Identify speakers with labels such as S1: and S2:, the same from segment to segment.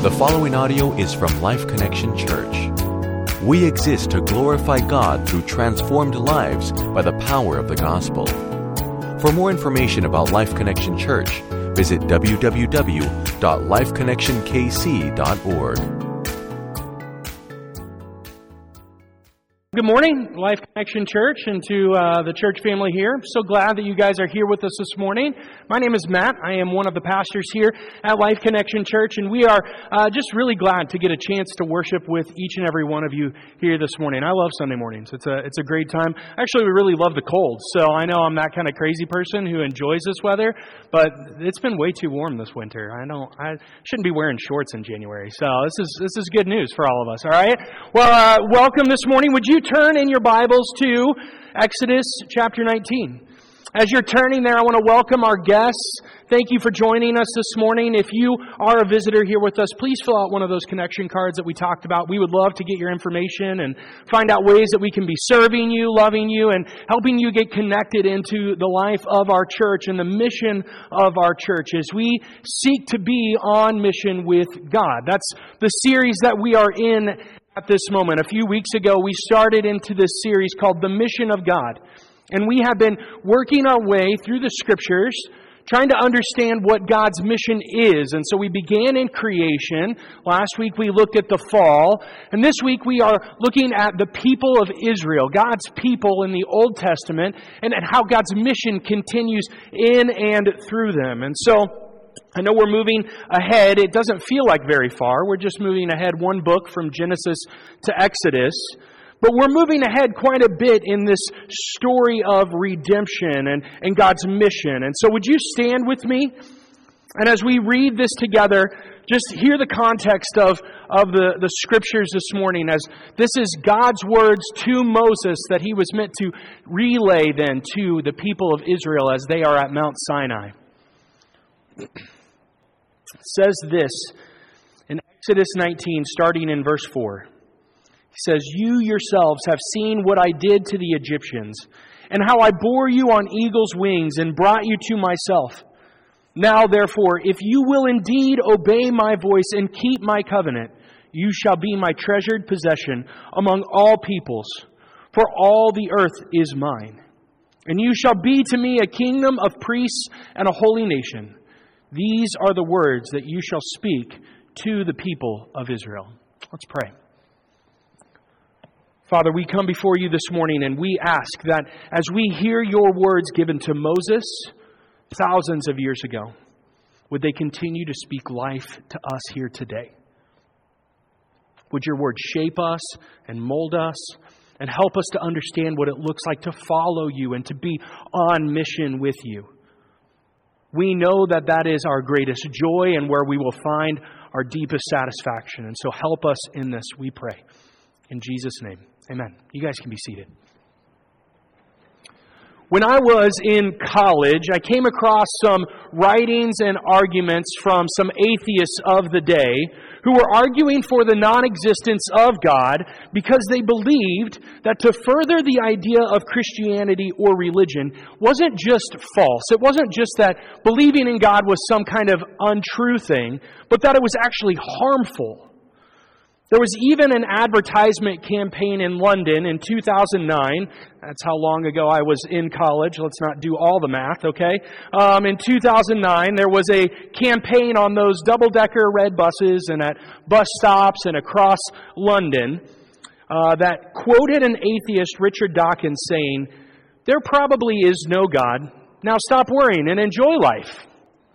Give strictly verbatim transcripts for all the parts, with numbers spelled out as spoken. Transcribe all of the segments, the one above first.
S1: The following audio is from Life Connection Church. We exist to glorify God through transformed lives by the power of the gospel. For more information about Life Connection Church, visit w w w dot life connection k c dot org.
S2: Good morning, Life Connection Church, and to uh, the church family here. I'm so glad that you guys are here with us this morning. My name is Matt. I am one of the pastors here at Life Connection Church, and we are uh, just really glad to get a chance to worship with each and every one of you here this morning. I love Sunday mornings. It's a it's a great time. Actually, we really love the cold, so I know I'm that kind of crazy person who enjoys this weather, but it's been way too warm this winter. I don't. I shouldn't be wearing shorts in January, so this is this is good news for all of us. All right. Well, uh, welcome this morning. Would you turn in your Bibles to Exodus chapter nineteen. As you're turning there, I want to welcome our guests. Thank you for joining us this morning. If you are a visitor here with us, please fill out one of those connection cards that we talked about. We would love to get your information and find out ways that we can be serving you, loving you, and helping you get connected into the life of our church and the mission of our church as we seek to be on mission with God. That's the series that we are in at this moment. A few weeks ago, we started into this series called The Mission of God. And we have been working our way through the Scriptures, trying to understand what God's mission is. And so we began in creation. Last week we looked at the fall. And this week we are looking at the people of Israel, God's people in the Old Testament, and at how God's mission continues in and through them. And so I know we're moving ahead. It doesn't feel like very far. We're just moving ahead one book from Genesis to Exodus. But we're moving ahead quite a bit in this story of redemption and, and God's mission. And so would you stand with me? And as we read this together, just hear the context of, of the, the Scriptures this morning, as this is God's words to Moses that he was meant to relay then to the people of Israel as they are at Mount Sinai. It says this in Exodus nineteen, starting in verse four. He says, "You yourselves have seen what I did to the Egyptians, and how I bore you on eagle's wings and brought you to myself. Now, therefore, if you will indeed obey my voice and keep my covenant, you shall be my treasured possession among all peoples, for all the earth is mine. And you shall be to me a kingdom of priests and a holy nation. These are the words that you shall speak to the people of Israel." Let's pray. Father, we come before you this morning and we ask that as we hear your words given to Moses thousands of years ago, would they continue to speak life to us here today? Would your word shape us and mold us and help us to understand what it looks like to follow you and to be on mission with you? We know that that is our greatest joy and where we will find our deepest satisfaction. And so help us in this, we pray. In Jesus' name, amen. You guys can be seated. When I was in college, I came across some writings and arguments from some atheists of the day who were arguing for the non-existence of God because they believed that to further the idea of Christianity or religion wasn't just false. It wasn't just that believing in God was some kind of untrue thing, but that it was actually harmful. There was even an advertisement campaign in London in two thousand nine. That's how long ago I was in college. Let's not do all the math, okay? Um, in two thousand nine, there was a campaign on those double-decker red buses and at bus stops and across London uh, that quoted an atheist, Richard Dawkins, saying, "There probably is no God. Now stop worrying and enjoy life."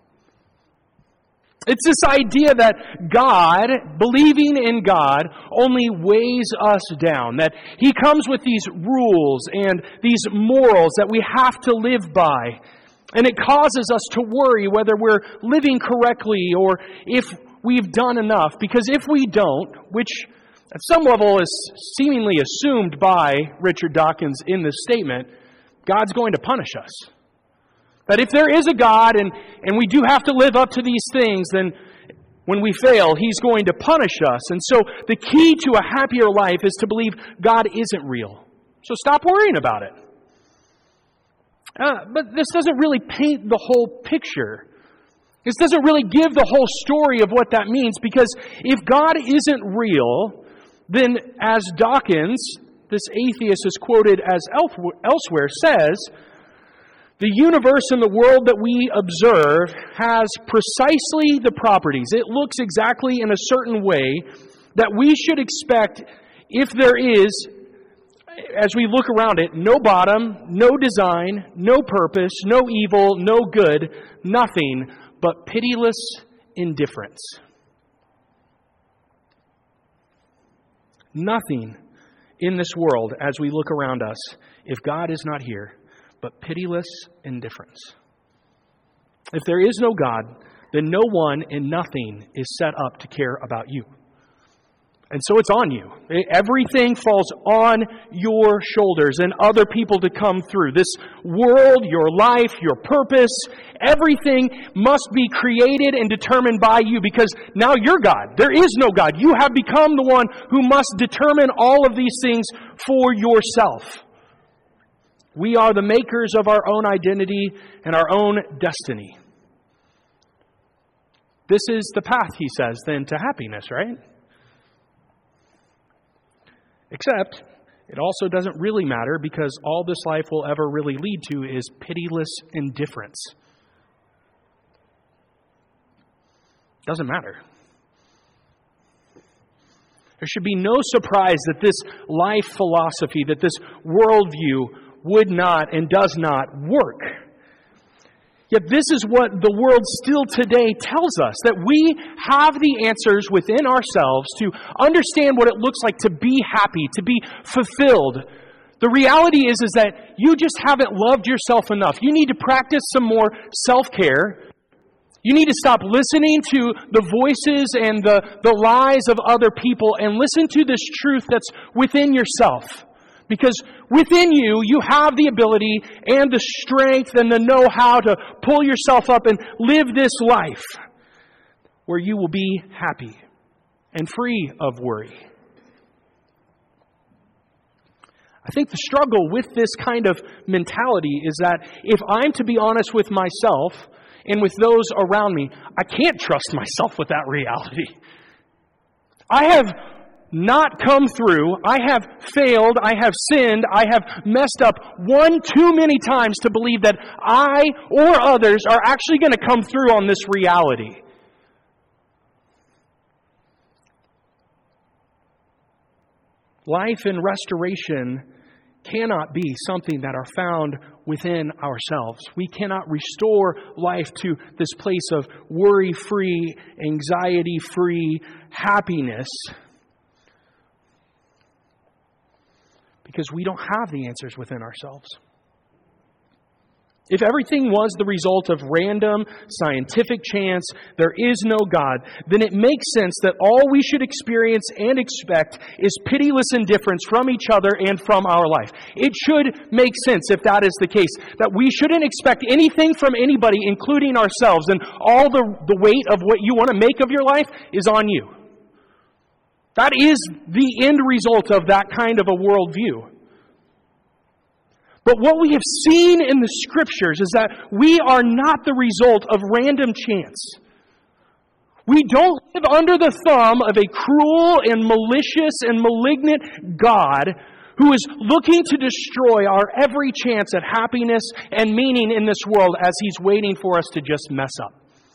S2: It's this idea that God, believing in God, only weighs us down. That He comes with these rules and these morals that we have to live by. And it causes us to worry whether we're living correctly or if we've done enough. Because if we don't, which at some level is seemingly assumed by Richard Dawkins in this statement, God's going to punish us. That if there is a God and, and we do have to live up to these things, then when we fail, He's going to punish us. And so the key to a happier life is to believe God isn't real. So stop worrying about it. Uh, but this doesn't really paint the whole picture. This doesn't really give the whole story of what that means, because if God isn't real, then as Dawkins, this atheist is quoted as elsewhere, says, the universe and the world that we observe has precisely the properties. It looks exactly in a certain way that we should expect if there is, as we look around it, no bottom, no design, no purpose, no evil, no good, nothing but pitiless indifference. Nothing in this world as we look around us, if God is not here, but pitiless indifference. If there is no God, then no one and nothing is set up to care about you. And so it's on you. Everything falls on your shoulders and other people to come through. This world, your life, your purpose, everything must be created and determined by you, because now you're God. There is no God. You have become the one who must determine all of these things for yourself. We are the makers of our own identity and our own destiny. This is the path, he says, then to happiness, right? Except, it also doesn't really matter, because all this life will ever really lead to is pitiless indifference. Doesn't matter. There should be no surprise that this life philosophy, that this worldview would not and does not work. Yet this is what the world still today tells us, that we have the answers within ourselves to understand what it looks like to be happy, to be fulfilled. The reality is, is that you just haven't loved yourself enough. You need to practice some more self-care. You need to stop listening to the voices and the, the lies of other people and listen to this truth that's within yourself. Because within you, you have the ability and the strength and the know-how to pull yourself up and live this life where you will be happy and free of worry. I think the struggle with this kind of mentality is that if I'm to be honest with myself and with those around me, I can't trust myself with that reality. I have not come through. I have failed. I have sinned. I have messed up one too many times to believe that I or others are actually going to come through on this reality. Life and restoration cannot be something that are found within ourselves. We cannot restore life to this place of worry-free, anxiety-free happiness, because we don't have the answers within ourselves. If everything was the result of random scientific chance, there is no God, then it makes sense that all we should experience and expect is pitiless indifference from each other and from our life. It should make sense, if that is the case, that we shouldn't expect anything from anybody, including ourselves, and all the, the weight of what you want to make of your life is on you. That is the end result of that kind of a worldview. But what we have seen in the Scriptures is that we are not the result of random chance. We don't live under the thumb of a cruel and malicious and malignant God who is looking to destroy our every chance at happiness and meaning in this world as He's waiting for us to just mess up.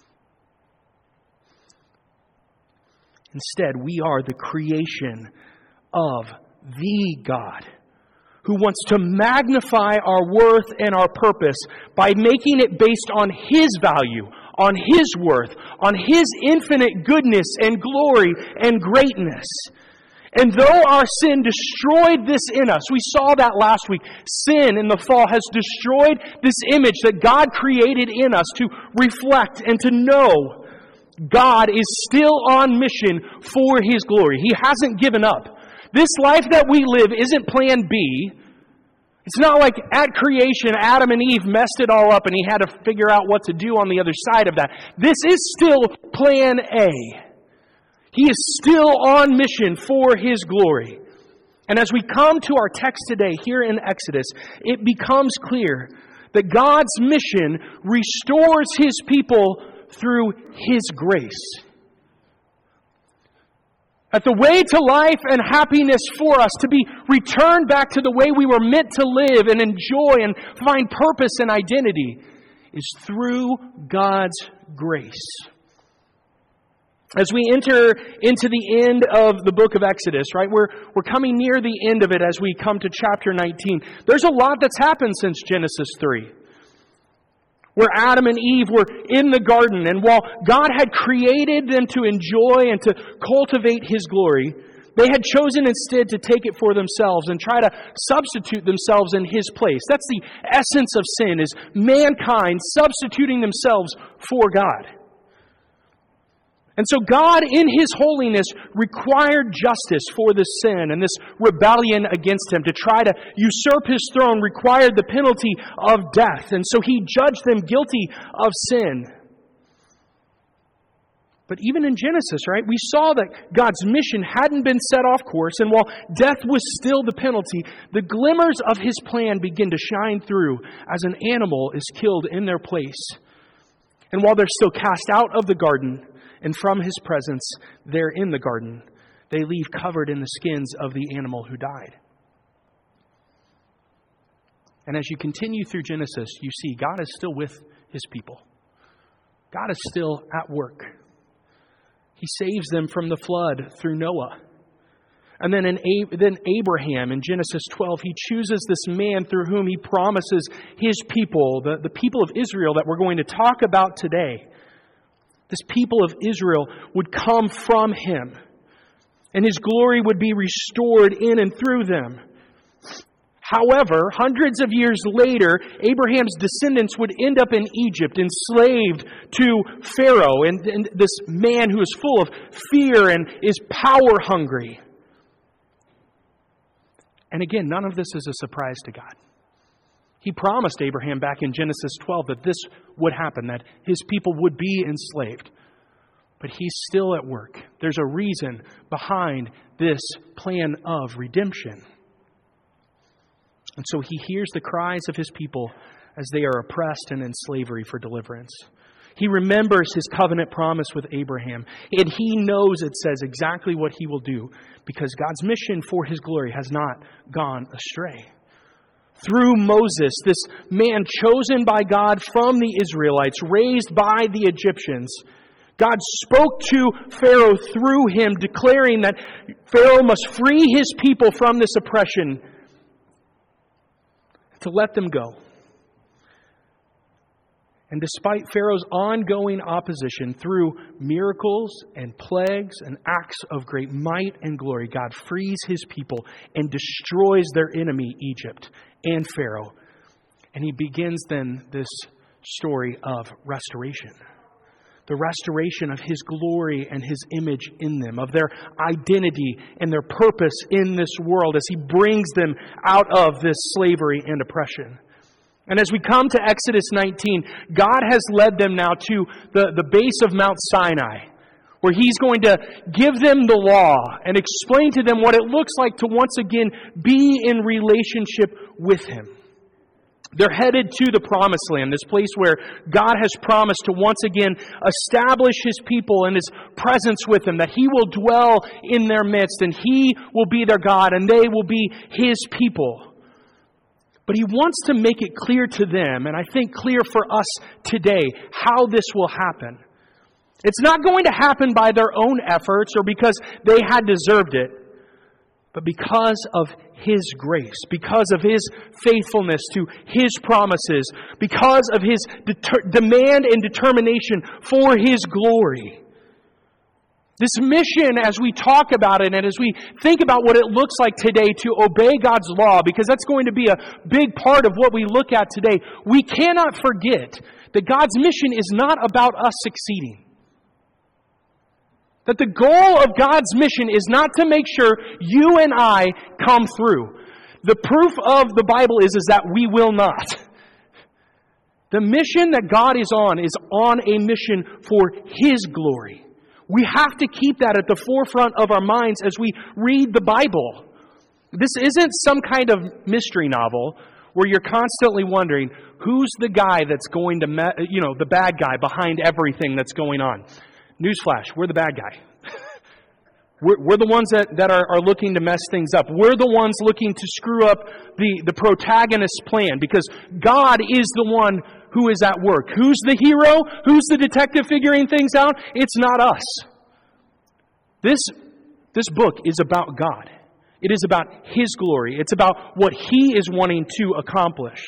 S2: Instead, we are the creation of the God, who wants to magnify our worth and our purpose by making it based on His value, on His worth, on His infinite goodness and glory and greatness. And though our sin destroyed this in us, we saw that last week, sin in the fall has destroyed this image that God created in us to reflect and to know God is still on mission for His glory. He hasn't given up. This life that we live isn't plan B. It's not like at creation, Adam and Eve messed it all up and He had to figure out what to do on the other side of that. This is still plan A. He is still on mission for His glory. And as we come to our text today here in Exodus, it becomes clear that God's mission restores His people through His grace. That the way to life and happiness for us, to be returned back to the way we were meant to live and enjoy and find purpose and identity, is through God's grace. As we enter into the end of the book of Exodus, right, we're, we're coming near the end of it as we come to chapter nineteen. There's a lot that's happened since Genesis three. Where Adam and Eve were in the garden, and while God had created them to enjoy and to cultivate His glory, they had chosen instead to take it for themselves and try to substitute themselves in His place. That's the essence of sin, is mankind substituting themselves for God. And so God, in His holiness, required justice for this sin and this rebellion against Him. To try to usurp His throne required the penalty of death. And so He judged them guilty of sin. But even in Genesis, right, we saw that God's mission hadn't been set off course. And while death was still the penalty, the glimmers of His plan begin to shine through as an animal is killed in their place. And while they're still cast out of the garden, and from His presence there in the garden, they leave covered in the skins of the animal who died. And as you continue through Genesis, you see God is still with His people. God is still at work. He saves them from the flood through Noah. And then in then Abraham, in Genesis twelve, He chooses this man through whom He promises His people, the, the people of Israel that we're going to talk about today. This people of Israel would come from Him, and His glory would be restored in and through them. However, hundreds of years later, Abraham's descendants would end up in Egypt, enslaved to Pharaoh, and, and this man who is full of fear and is power hungry. And again, none of this is a surprise to God. He promised Abraham back in Genesis twelve that this would happen, that His people would be enslaved. But He's still at work. There's a reason behind this plan of redemption. And so He hears the cries of His people as they are oppressed and in slavery for deliverance. He remembers His covenant promise with Abraham. And He knows, it says, exactly what He will do, because God's mission for His glory has not gone astray. Through Moses, this man chosen by God from the Israelites, raised by the Egyptians, God spoke to Pharaoh through him, declaring that Pharaoh must free his people from this oppression, to let them go. And despite Pharaoh's ongoing opposition, through miracles and plagues and acts of great might and glory, God frees His people and destroys their enemy, Egypt and Pharaoh. And He begins then this story of restoration. The restoration of His glory and His image in them, of their identity and their purpose in this world as He brings them out of this slavery and oppression. And as we come to Exodus nineteen, God has led them now to the, the base of Mount Sinai, where He's going to give them the law and explain to them what it looks like to once again be in relationship with Him. They're headed to the Promised Land, this place where God has promised to once again establish His people and His presence with them, that He will dwell in their midst and He will be their God and they will be His people. But He wants to make it clear to them, and I think clear for us today, how this will happen. It's not going to happen by their own efforts or because they had deserved it, but because of His grace, because of His faithfulness to His promises, because of His deter- demand and determination for His glory. This mission, as we talk about it and as we think about what it looks like today to obey God's law, because that's going to be a big part of what we look at today, we cannot forget that God's mission is not about us succeeding. That the goal of God's mission is not to make sure you and I come through. The proof of the Bible is, is that we will not. The mission that God is on is on a mission for His glory. We have to keep that at the forefront of our minds as we read the Bible. This isn't some kind of mystery novel where you're constantly wondering, who's the guy that's going to, me- you know, the bad guy behind everything that's going on? Newsflash, we're the bad guy. we're, we're the ones that, that are, are looking to mess things up. We're the ones looking to screw up the, the protagonist's plan, because God is the one who is at work. Who's the hero? Who's the detective figuring things out? It's not us. This, this book is about God. It is about His glory. It's about what He is wanting to accomplish.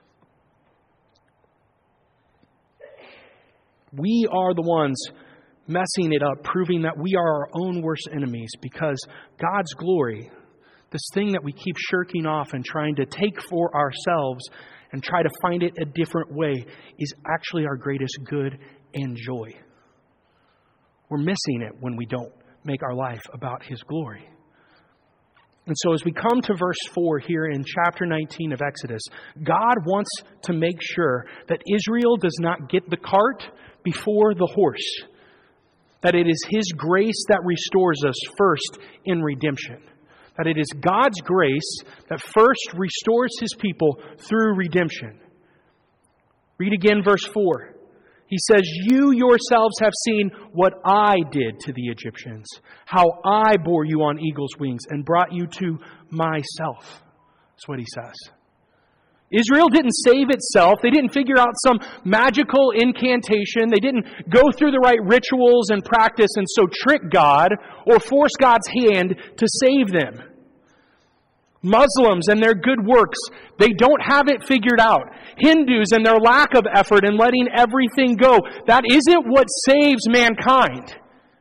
S2: We are the ones messing it up, proving that we are our own worst enemies, because God's glory, this thing that we keep shirking off and trying to take for ourselves and try to find it a different way, is actually our greatest good and joy. We're missing it when we don't make our life about His glory. And so as we come to verse four here in chapter nineteen of Exodus, God wants to make sure that Israel does not get the cart before the horse. That it is His grace that restores us first in redemption. That it is God's grace that first restores His people through redemption. Read again verse four. He says, "You yourselves have seen what I did to the Egyptians, how I bore you on eagle's wings and brought you to myself." That's what He says. Israel didn't save itself. They didn't figure out some magical incantation. They didn't go through the right rituals and practice and so trick God or force God's hand to save them. Muslims and their good works, they don't have it figured out. Hindus and their lack of effort in letting everything go, that isn't what saves mankind.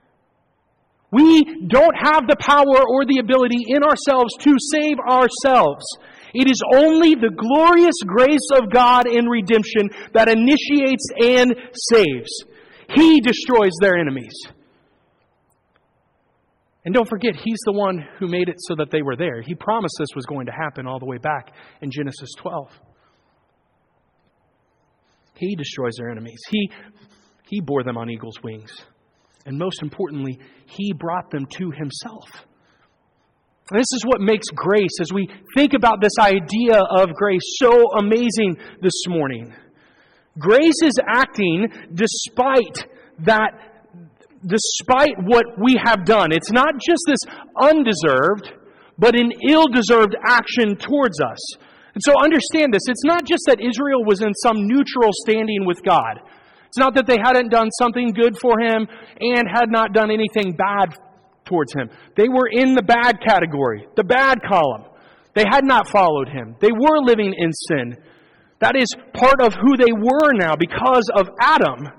S2: We don't have the power or the ability in ourselves to save ourselves. It is only the glorious grace of God in redemption that initiates and saves. He destroys their enemies. And don't forget, He's the one who made it so that they were there. He promised this was going to happen all the way back in Genesis twelve. He destroys their enemies. He, he bore them on eagle's wings. And most importantly, He brought them to Himself. And this is what makes grace, as we think about this idea of grace, so amazing this morning. Grace is acting despite that Despite what we have done. It's not just this undeserved, but an ill-deserved action towards us. And so understand this. It's not just that Israel was in some neutral standing with God. It's not that they hadn't done something good for Him and had not done anything bad towards Him. They were in the bad category, the bad column. They had not followed Him. They were living in sin. That is part of who they were now because of Adam.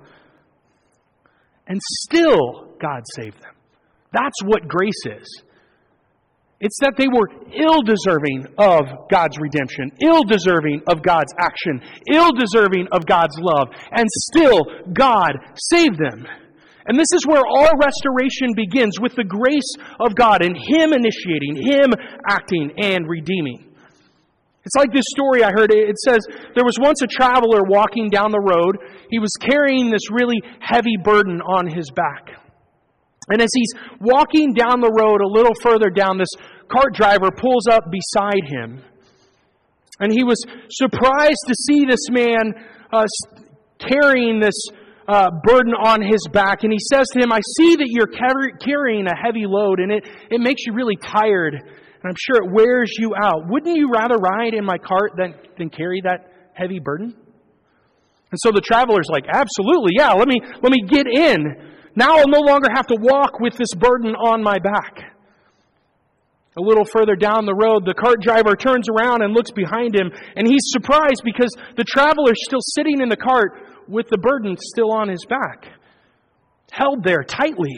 S2: And still, God saved them. That's what grace is. It's that they were ill-deserving of God's redemption, ill-deserving of God's action, ill-deserving of God's love, and still God saved them. And this is where our restoration begins, with the grace of God and Him initiating, Him acting and redeeming. It's like this story I heard. It says, there was once a traveler walking down the road. He was carrying this really heavy burden on his back. And as he's walking down the road a little further down, this cart driver pulls up beside him. And he was surprised to see this man uh, carrying this uh, burden on his back. And he says to him, "I see that you're car- carrying a heavy load, and it, it makes you really tired. And I'm sure it wears you out. Wouldn't you rather ride in my cart than, than carry that heavy burden?" And so the traveler's like, "Absolutely, yeah, let me, let me get in. Now I'll no longer have to walk with this burden on my back." A little further down the road, the cart driver turns around and looks behind him, and he's surprised because the traveler's still sitting in the cart with the burden still on his back, held there tightly.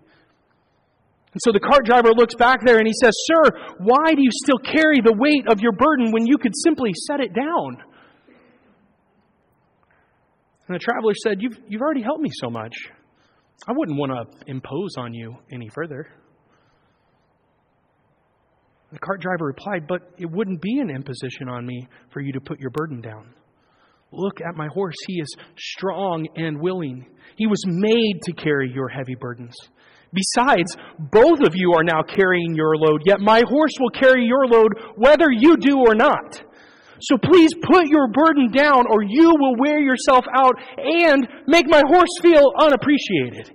S2: And so the cart driver looks back there and he says, "Sir, why do you still carry the weight of your burden when you could simply set it down?" And the traveler said, you've, you've already helped me so much. I wouldn't want to impose on you any further." The cart driver replied, "But it wouldn't be an imposition on me for you to put your burden down. Look at my horse. He is strong and willing. He was made to carry your heavy burdens. Besides, both of you are now carrying your load, yet my horse will carry your load whether you do or not. So please put your burden down or you will wear yourself out and make my horse feel unappreciated.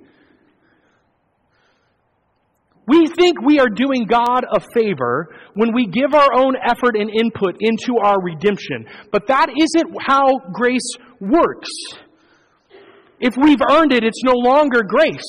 S2: We think we are doing God a favor when we give our own effort and input into our redemption. But that isn't how grace works. If we've earned it, it's no longer grace.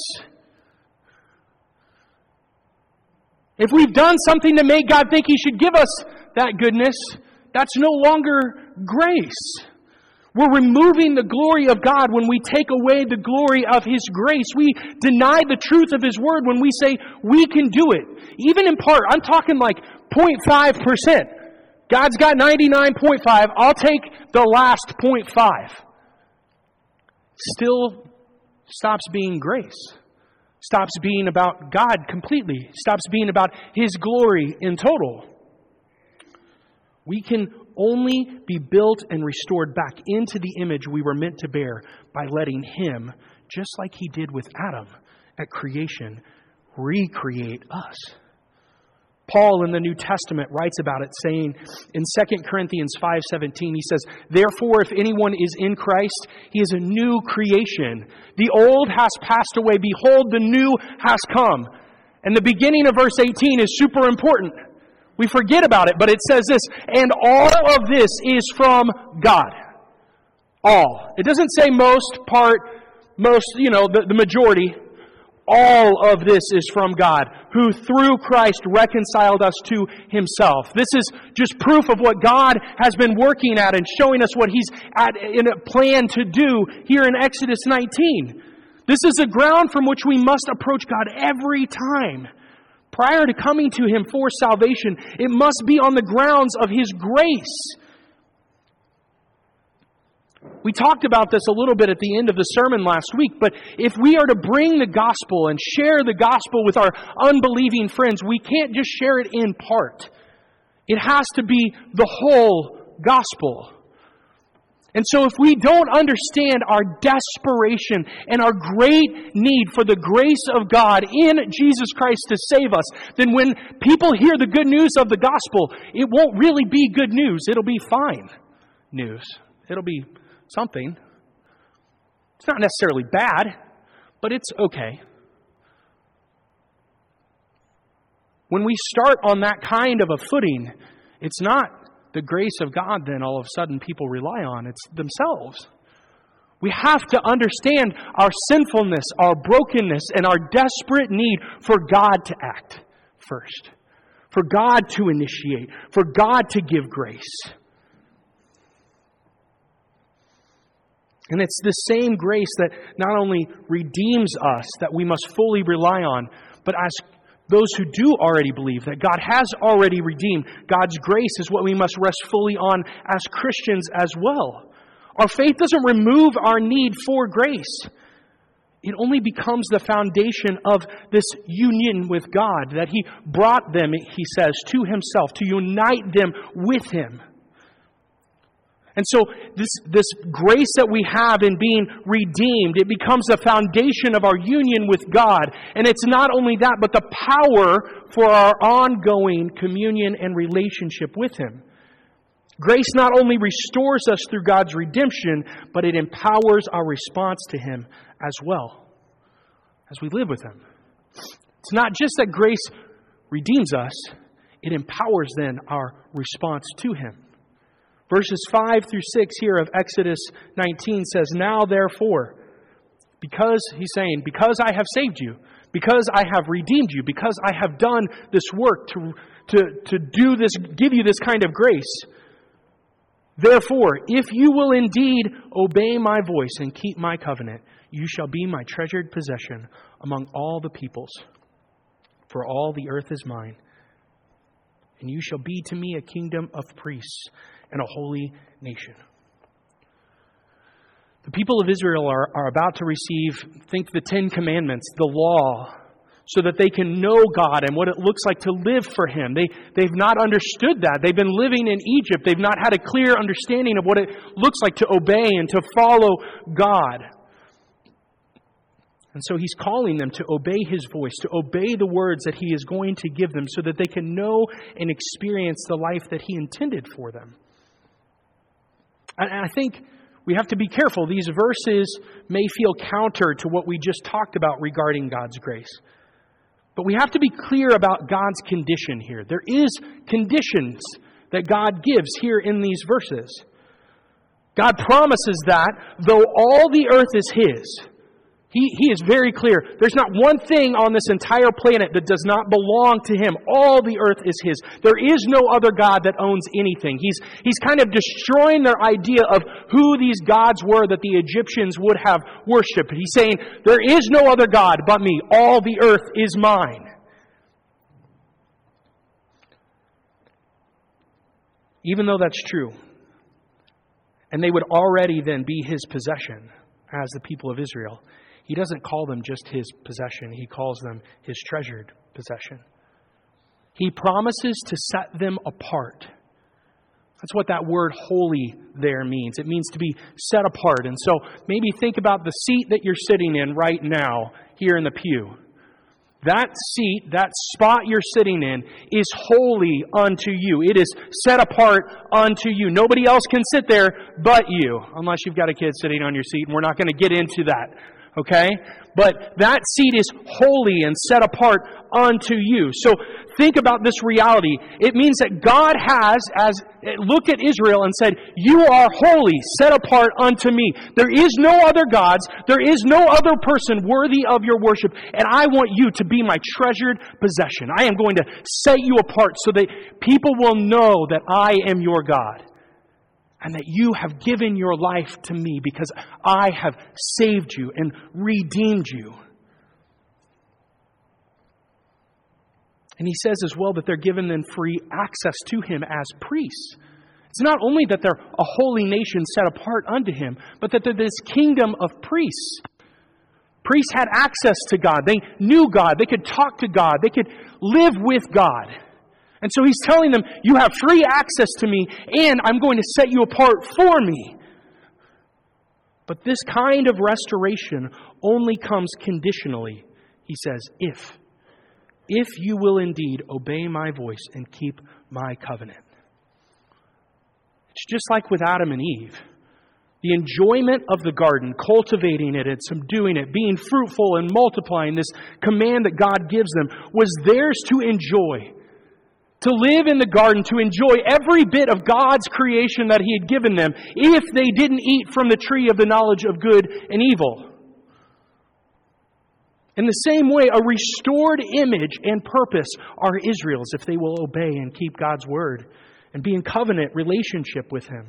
S2: If we've done something to make God think He should give us that goodness, that's no longer grace. We're removing the glory of God when we take away the glory of His grace. We deny the truth of His Word when we say we can do it. Even in part, I'm talking like zero point five percent. God's got ninety-nine point five. I'll take the last zero point five. Still stops being grace. Stops being about God completely. Stops being about His glory in total. We can only be built and restored back into the image we were meant to bear by letting Him, just like He did with Adam at creation, recreate us. Paul in the New Testament writes about it, saying in Second Corinthians five seventeen, he says, "Therefore, if anyone is in Christ, he is a new creation. The old has passed away. Behold, the new has come." And the beginning of verse eighteen is super important. We forget about it, but it says this, "And all of this is from God." All. It doesn't say most, part, most, you know, the, the majority. All of this is from God, who through Christ reconciled us to Himself. This is just proof of what God has been working at and showing us what He's at, in a plan to do here in Exodus nineteen. This is the ground from which we must approach God every time. Prior to coming to Him for salvation, it must be on the grounds of His grace. We talked about this a little bit at the end of the sermon last week, but if we are to bring the gospel and share the gospel with our unbelieving friends, we can't just share it in part. It has to be the whole gospel. And so if we don't understand our desperation and our great need for the grace of God in Jesus Christ to save us, then when people hear the good news of the gospel, it won't really be good news. It'll be fine news. It'll be something. It's not necessarily bad, but it's okay. When we start on that kind of a footing, it's not the grace of God then all of a sudden people rely on. It's themselves. We have to understand our sinfulness, our brokenness, and our desperate need for God to act first. For God to initiate. For God to give grace. And it's the same grace that not only redeems us, that we must fully rely on, but as those who do already believe that God has already redeemed, God's grace is what we must rest fully on as Christians as well. Our faith doesn't remove our need for grace. It only becomes the foundation of this union with God, that He brought them, He says, to Himself, to unite them with Him. And so this, this grace that we have in being redeemed, it becomes the foundation of our union with God. And it's not only that, but the power for our ongoing communion and relationship with Him. Grace not only restores us through God's redemption, but it empowers our response to Him as well, as we live with Him. It's not just that grace redeems us, it empowers then our response to Him. Verses five through six here of Exodus nineteen says, "Now therefore," because, he's saying, because I have saved you, because I have redeemed you, because I have done this work to, to, to do this, give you this kind of grace. "Therefore, if you will indeed obey my voice and keep my covenant, you shall be my treasured possession among all the peoples. For all the earth is mine. And you shall be to me a kingdom of priests and a holy nation." The people of Israel are, are about to receive, think the Ten Commandments, the law, so that they can know God and what it looks like to live for Him. They, they've not understood that. They've been living in Egypt. They've not had a clear understanding of what it looks like to obey and to follow God. And so He's calling them to obey His voice, to obey the words that He is going to give them so that they can know and experience the life that He intended for them. And I think we have to be careful. These verses may feel counter to what we just talked about regarding God's grace. But we have to be clear about God's condition here. There is conditions that God gives here in these verses. God promises that though all the earth is His, He, he is very clear. There's not one thing on this entire planet that does not belong to Him. All the earth is His. There is no other God that owns anything. He's, he's kind of destroying their idea of who these gods were that the Egyptians would have worshipped. He's saying, there is no other God but me. All the earth is mine. Even though that's true, and they would already then be His possession as the people of Israel, He doesn't call them just His possession. He calls them His treasured possession. He promises to set them apart. That's what that word holy there means. It means to be set apart. And so maybe think about the seat that you're sitting in right now here in the pew. That seat, that spot you're sitting in, is holy unto you. It is set apart unto you. Nobody else can sit there but you, unless you've got a kid sitting on your seat, and we're not going to get into that. Okay? But that seat is holy and set apart unto you. So think about this reality. It means that God has as looked at Israel and said, you are holy, set apart unto me. There is no other gods. There is no other person worthy of your worship. And I want you to be my treasured possession. I am going to set you apart so that people will know that I am your God. And that you have given your life to me because I have saved you and redeemed you. And He says as well that they're given then free access to Him as priests. It's not only that they're a holy nation set apart unto Him, but that they're this kingdom of priests. Priests had access to God. They knew God. They could talk to God. They could live with God. And so He's telling them, you have free access to me, and I'm going to set you apart for me. But this kind of restoration only comes conditionally, He says, if. If you will indeed obey my voice and keep my covenant. It's just like with Adam and Eve. The enjoyment of the garden, cultivating it and subduing it, being fruitful and multiplying, this command that God gives them, was theirs to enjoy. To live in the garden, to enjoy every bit of God's creation that He had given them, if they didn't eat from the tree of the knowledge of good and evil. In the same way, a restored image and purpose are Israel's if they will obey and keep God's word and be in covenant relationship with Him.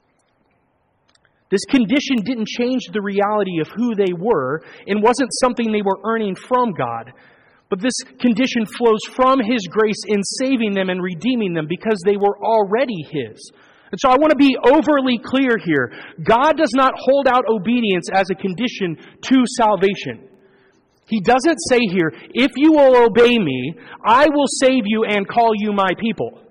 S2: This condition didn't change the reality of who they were and wasn't something they were earning from God. But this condition flows from His grace in saving them and redeeming them because they were already His. And so I want to be overly clear here. God does not hold out obedience as a condition to salvation. He doesn't say here, if you will obey me, I will save you and call you my people.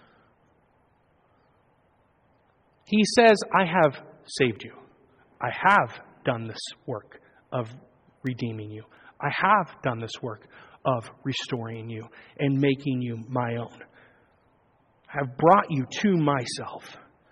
S2: He says, I have saved you. I have done this work of redeeming you. I have done this work of restoring you and making you my own. I have brought you to myself.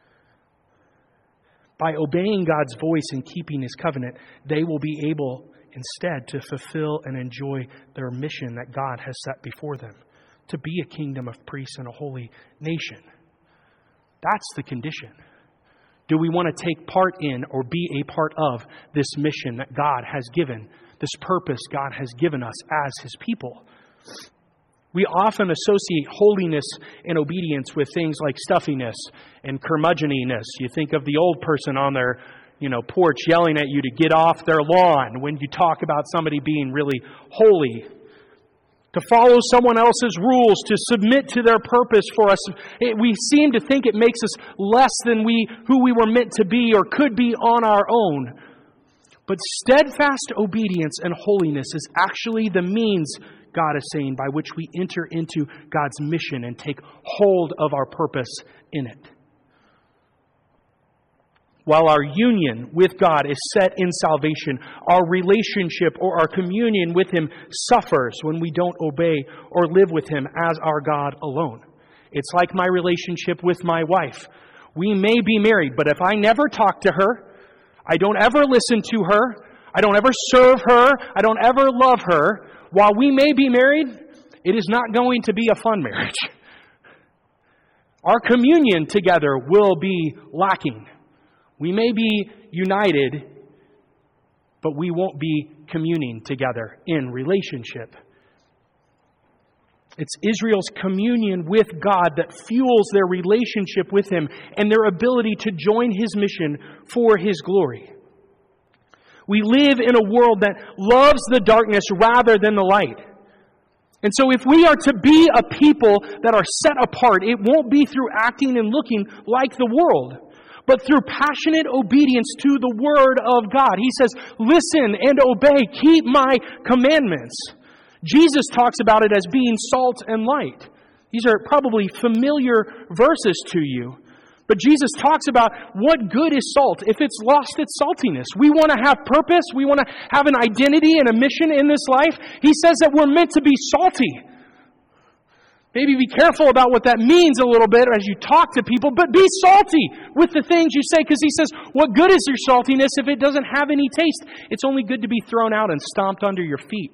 S2: By obeying God's voice and keeping His covenant, they will be able instead to fulfill and enjoy their mission that God has set before them, to be a kingdom of priests and a holy nation. That's the condition. Do we want to take part in or be a part of this mission that God has given, this purpose God has given us as His people? We often associate holiness and obedience with things like stuffiness and curmudgeoniness. You think of the old person on their, you know, porch yelling at you to get off their lawn when you talk about somebody being really holy. To follow someone else's rules, to submit to their purpose for us. It, we seem to think it makes us less than we who we were meant to be or could be on our own. But steadfast obedience and holiness is actually the means, God is saying, by which we enter into God's mission and take hold of our purpose in it. While our union with God is set in salvation, our relationship or our communion with Him suffers when we don't obey or live with Him as our God alone. It's like my relationship with my wife. We may be married, but if I never talk to her, I don't ever listen to her, I don't ever serve her, I don't ever love her, while we may be married, it is not going to be a fun marriage. Our communion together will be lacking. We may be united, but we won't be communing together in relationship. It's Israel's communion with God that fuels their relationship with Him and their ability to join His mission for His glory. We live in a world that loves the darkness rather than the light. And so if we are to be a people that are set apart, it won't be through acting and looking like the world, but through passionate obedience to the Word of God. He says, listen and obey, keep my commandments. Jesus talks about it as being salt and light. These are probably familiar verses to you. But Jesus talks about what good is salt if it's lost its saltiness. We want to have purpose. We want to have an identity and a mission in this life. He says that we're meant to be salty. Maybe be careful about what that means a little bit as you talk to people, but be salty with the things you say, because He says, what good is your saltiness if it doesn't have any taste? It's only good to be thrown out and stomped under your feet.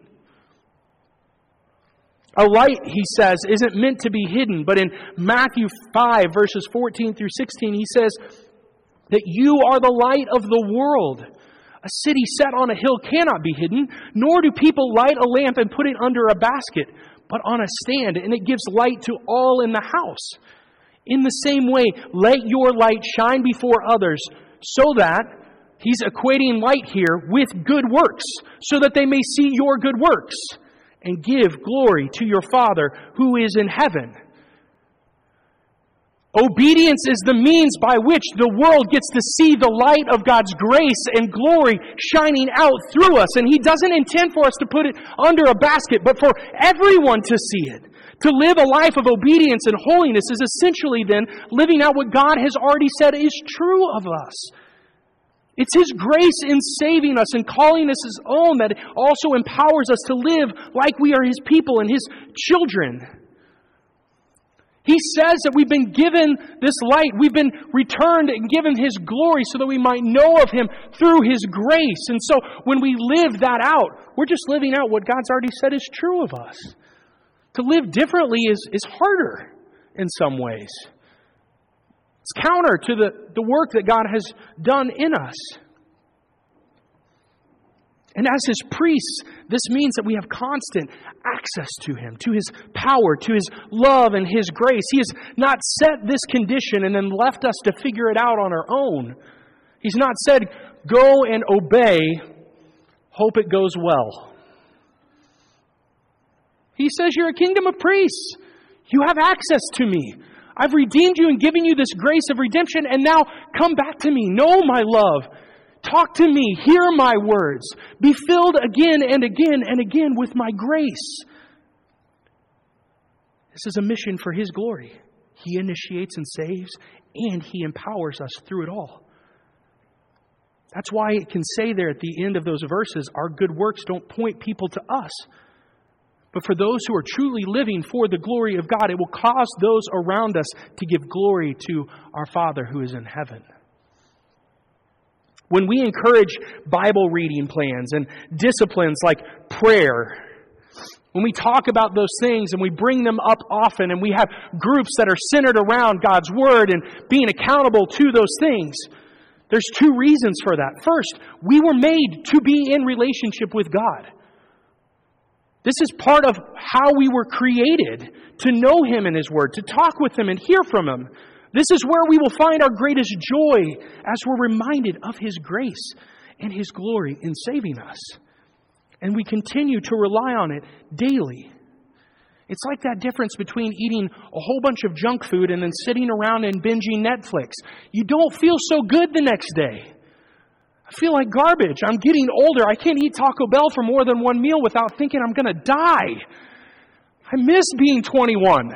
S2: A light, He says, isn't meant to be hidden. But in Matthew five, verses fourteen through sixteen, He says that you are the light of the world. A city set on a hill cannot be hidden, nor do people light a lamp and put it under a basket, but on a stand, and it gives light to all in the house. In the same way, let your light shine before others, so that, He's equating light here with good works, so that they may see your good works and give glory to your Father who is in heaven. Obedience is the means by which the world gets to see the light of God's grace and glory shining out through us. And He doesn't intend for us to put it under a basket, but for everyone to see it. To live a life of obedience and holiness is essentially then living out what God has already said is true of us. It's His grace in saving us and calling us His own that also empowers us to live like we are His people and His children. He says that we've been given this light. We've been returned and given His glory so that we might know of Him through His grace. And so when we live that out, we're just living out what God's already said is true of us. To live differently is, is harder in some ways. It's counter to the, the work that God has done in us. And as His priests, this means that we have constant access to Him, to His power, to His love and His grace. He has not set this condition and then left us to figure it out on our own. He's not said, go and obey, hope it goes well. He says, you're a kingdom of priests. You have access to me. I've redeemed you and given you this grace of redemption, and now come back to me. Know my love. Talk to me. Hear my words. Be filled again and again and again with my grace. This is a mission for His glory. He initiates and saves, and He empowers us through it all. That's why it can say there at the end of those verses, our good works don't point people to us. But for those who are truly living for the glory of God, it will cause those around us to give glory to our Father who is in heaven. When we encourage Bible reading plans and disciplines like prayer, when we talk about those things and we bring them up often and we have groups that are centered around God's Word and being accountable to those things, there's two reasons for that. First, we were made to be in relationship with God. This is part of how we were created, to know Him and His Word, to talk with Him and hear from Him. This is where we will find our greatest joy as we're reminded of His grace and His glory in saving us. And we continue to rely on it daily. It's like that difference between eating a whole bunch of junk food and then sitting around and binging Netflix. You don't feel so good the next day. I feel like garbage. I'm getting older. I can't eat Taco Bell for more than one meal without thinking I'm going to die. I miss being twenty-one.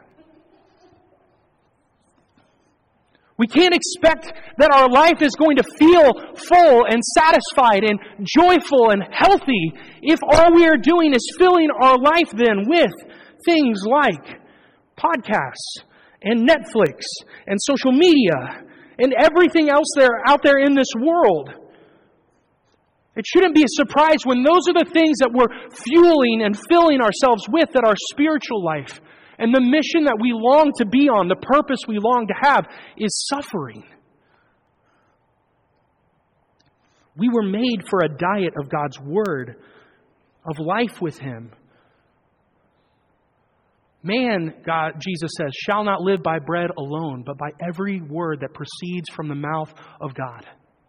S2: We can't expect that our life is going to feel full and satisfied and joyful and healthy if all we are doing is filling our life then with things like podcasts and Netflix and social media and everything else there out there in this world. It shouldn't be a surprise when those are the things that we're fueling and filling ourselves with, that our spiritual life and the mission that we long to be on, the purpose we long to have, is suffering. We were made for a diet of God's Word, of life with Him. Man, God, Jesus says, shall not live by bread alone, but by every word that proceeds from the mouth of God.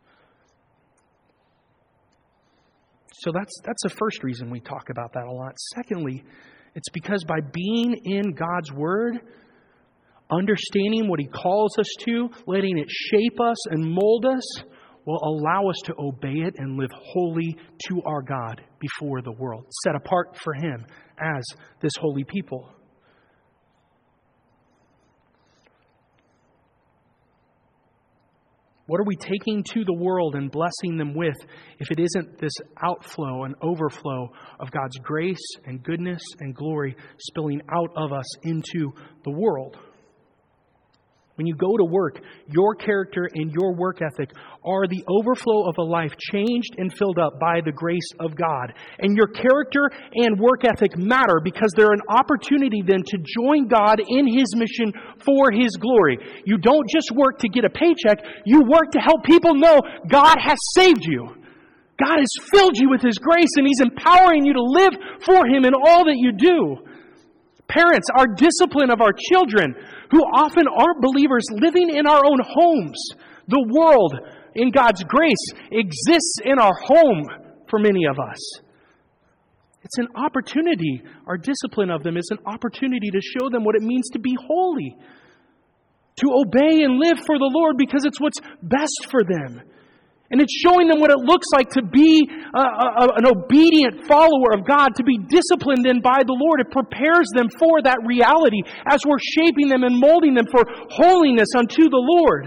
S2: So that's that's the first reason we talk about that a lot. Secondly, it's because by being in God's Word, understanding what He calls us to, letting it shape us and mold us, will allow us to obey it and live holy to our God before the world, set apart for Him as this holy people. What are we taking to the world and blessing them with if it isn't this outflow and overflow of God's grace and goodness and glory spilling out of us into the world? When you go to work, your character and your work ethic are the overflow of a life changed and filled up by the grace of God. And your character and work ethic matter because they're an opportunity then to join God in His mission for His glory. You don't just work to get a paycheck, you work to help people know God has saved you. God has filled you with His grace and He's empowering you to live for Him in all that you do. Parents, our discipline of our children, who often aren't believers, living in our own homes. The world, in God's grace, exists in our home for many of us. It's an opportunity. Our discipline of them is an opportunity to show them what it means to be holy, to obey and live for the Lord because it's what's best for them. And it's showing them what it looks like to be a, a, an obedient follower of God, to be disciplined in by the Lord. It prepares them for that reality as we're shaping them and molding them for holiness unto the Lord.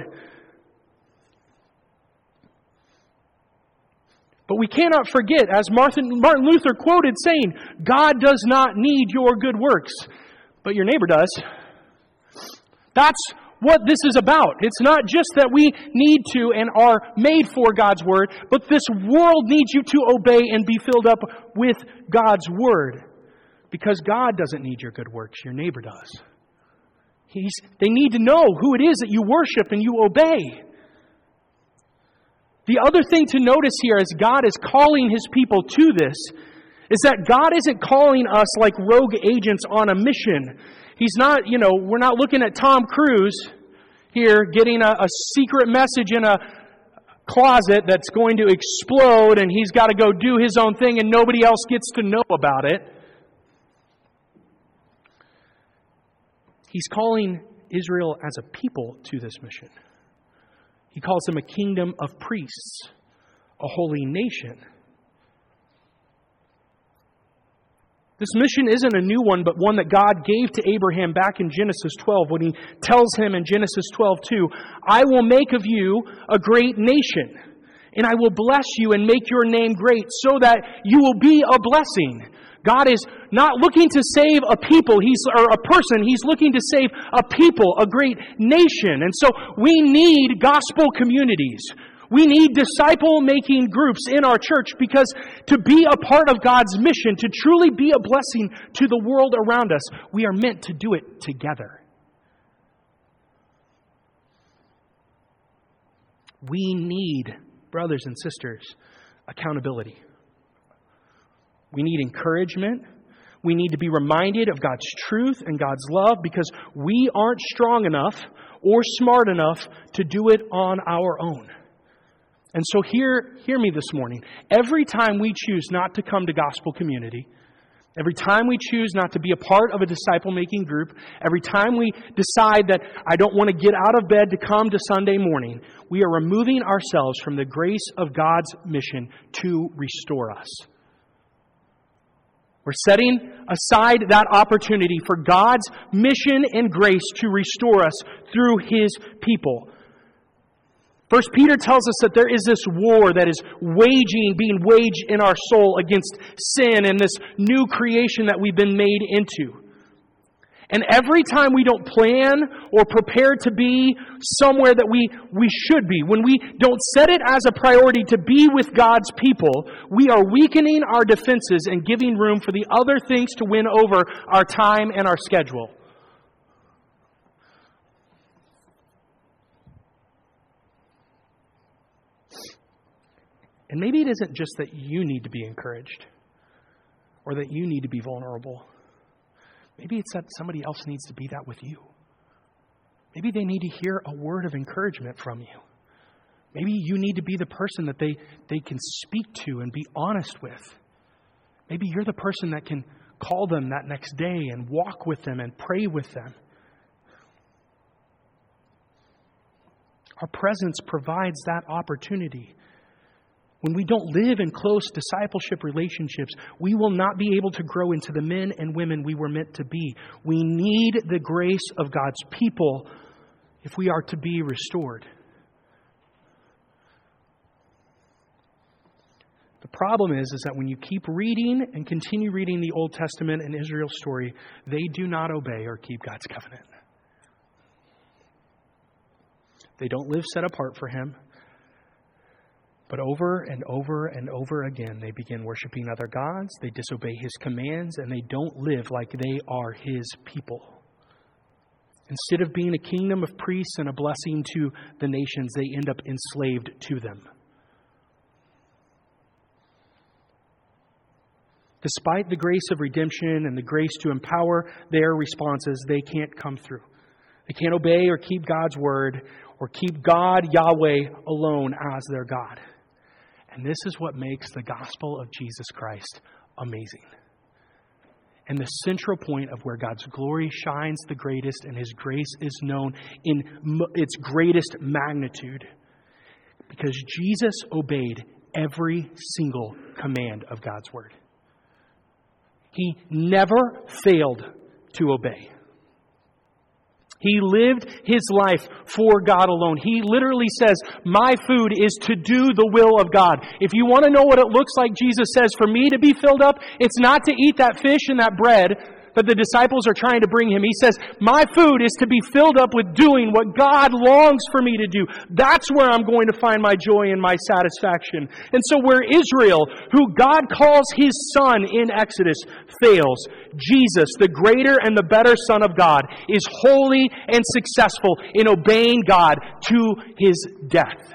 S2: But we cannot forget, as Martin, Martin Luther quoted saying, God does not need your good works, but your neighbor does. That's what this is about. It's not just that we need to and are made for God's Word, but this world needs you to obey and be filled up with God's Word. Because God doesn't need your good works, your neighbor does. He's, they need to know who it is that you worship and you obey. The other thing to notice here as God is calling His people to this is that God isn't calling us like rogue agents on a mission. He's not, you know, we're not looking at Tom Cruise here getting a, a secret message in a closet that's going to explode and he's got to go do his own thing and nobody else gets to know about it. He's calling Israel as a people to this mission. He calls them a kingdom of priests, a holy nation. This mission isn't a new one, but one that God gave to Abraham back in Genesis twelve when He tells him in Genesis twelve two, I will make of you a great nation, and I will bless you and make your name great so that you will be a blessing. God is not looking to save a people, He's or a person. He's looking to save a people, a great nation. And so we need gospel communities. We need disciple-making groups in our church because to be a part of God's mission, to truly be a blessing to the world around us, we are meant to do it together. We need, brothers and sisters, accountability. We need encouragement. We need to be reminded of God's truth and God's love because we aren't strong enough or smart enough to do it on our own. And so hear, hear me this morning. Every time we choose not to come to gospel community, every time we choose not to be a part of a disciple-making group, every time we decide that I don't want to get out of bed to come to Sunday morning, we are removing ourselves from the grace of God's mission to restore us. We're setting aside that opportunity for God's mission and grace to restore us through His people. First Peter tells us that there is this war that is waging, being waged in our soul against sin and this new creation that we've been made into. And every time we don't plan or prepare to be somewhere that we, we should be, when we don't set it as a priority to be with God's people, we are weakening our defenses and giving room for the other things to win over our time and our schedule. And maybe it isn't just that you need to be encouraged or that you need to be vulnerable. Maybe it's that somebody else needs to be that with you. Maybe they need to hear a word of encouragement from you. Maybe you need to be the person that they, they can speak to and be honest with. Maybe you're the person that can call them that next day and walk with them and pray with them. Our presence provides that opportunity. When we don't live in close discipleship relationships, we will not be able to grow into the men and women we were meant to be. We need the grace of God's people if we are to be restored. The problem is, is that when you keep reading and continue reading the Old Testament and Israel's story, they do not obey or keep God's covenant. They don't live set apart for Him. But over and over and over again, they begin worshiping other gods, they disobey His commands, and they don't live like they are His people. Instead of being a kingdom of priests and a blessing to the nations, they end up enslaved to them. Despite the grace of redemption and the grace to empower their responses, they can't come through. They can't obey or keep God's word or keep God, Yahweh, alone as their God. And this is what makes the gospel of Jesus Christ amazing. And the central point of where God's glory shines the greatest and His grace is known in its greatest magnitude. Because Jesus obeyed every single command of God's word. He never failed to obey. He lived His life for God alone. He literally says, my food is to do the will of God. If you want to know what it looks like, Jesus says, for me to be filled up, it's not to eat that fish and that bread that the disciples are trying to bring Him. He says, my food is to be filled up with doing what God longs for me to do. That's where I'm going to find my joy and my satisfaction. And so where Israel, who God calls His son in Exodus, fails, Jesus, the greater and the better Son of God, is holy and successful in obeying God to His death.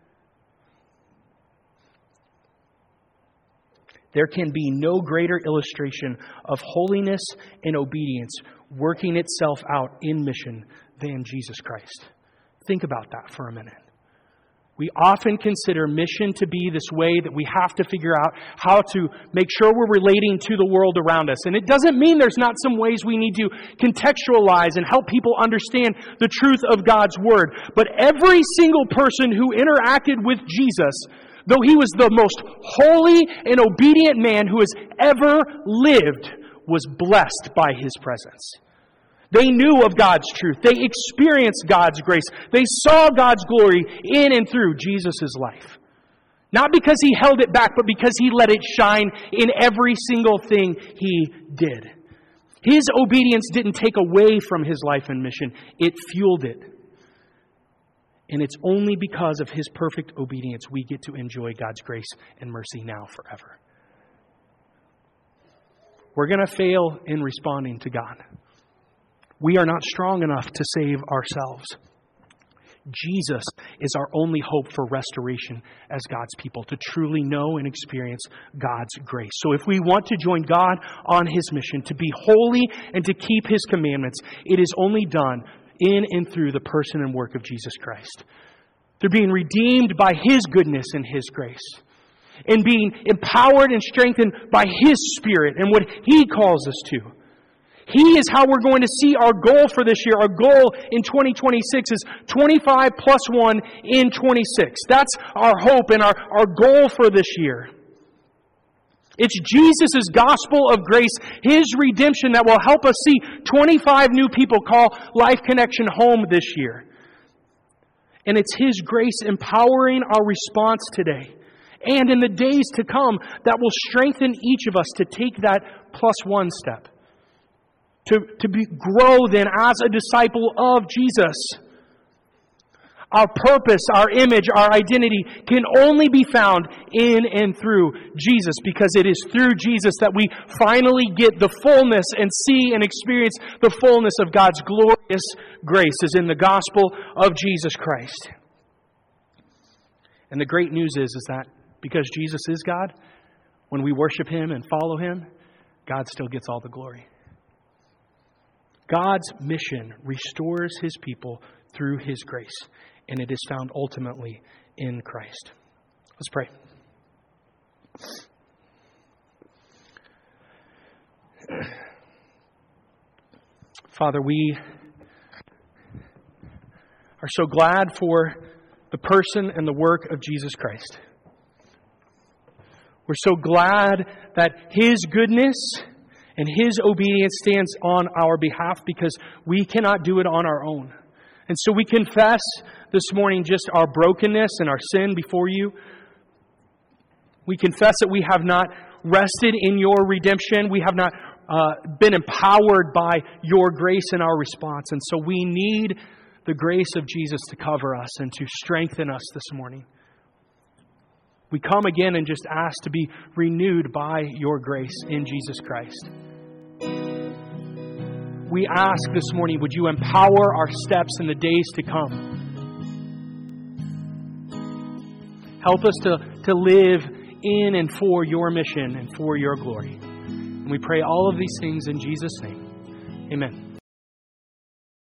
S2: There can be no greater illustration of holiness and obedience working itself out in mission than Jesus Christ. Think about that for a minute. We often consider mission to be this way that we have to figure out how to make sure we're relating to the world around us. And it doesn't mean there's not some ways we need to contextualize and help people understand the truth of God's Word. But every single person who interacted with Jesus, though He was the most holy and obedient man who has ever lived, was blessed by His presence. They knew of God's truth. They experienced God's grace. They saw God's glory in and through Jesus' life. Not because He held it back, but because He let it shine in every single thing He did. His obedience didn't take away from His life and mission. It fueled it. And it's only because of His perfect obedience we get to enjoy God's grace and mercy now forever. We're going to fail in responding to God. We are not strong enough to save ourselves. Jesus is our only hope for restoration as God's people, to truly know and experience God's grace. So if we want to join God on His mission, to be holy and to keep His commandments, it is only done in and through the person and work of Jesus Christ. Through being redeemed by His goodness and His grace. And being empowered and strengthened by His Spirit and what He calls us to. He is how we're going to see our goal for this year. Our goal in twenty twenty-six is twenty-five plus one in twenty-six. That's our hope and our, our goal for this year. It's Jesus' gospel of grace, His redemption, that will help us see twenty-five new people call Life Connection home this year. And it's His grace empowering our response today and in the days to come that will strengthen each of us to take that plus one step. to, to be, grow then as a disciple of Jesus. Our purpose, our image, our identity can only be found in and through Jesus, because it is through Jesus that we finally get the fullness and see and experience the fullness of God's glorious grace, as in the gospel of Jesus Christ. And the great news is, is that because Jesus is God, when we worship Him and follow Him, God still gets all the glory. God's mission restores His people through His grace, and it is found ultimately in Christ. Let's pray. Father, we are so glad for the person and the work of Jesus Christ. We're so glad that His goodness and His obedience stands on our behalf, because we cannot do it on our own. And so we confess this morning just our brokenness and our sin before You. We confess that we have not rested in Your redemption. We have not uh, been empowered by Your grace in our response. And so we need the grace of Jesus to cover us and to strengthen us this morning. We come again and just ask to be renewed by Your grace in Jesus Christ. We ask this morning, would You empower our steps in the days to come? Help us to, to live in and for Your mission and for Your glory. And we pray all of these things in Jesus' name. Amen.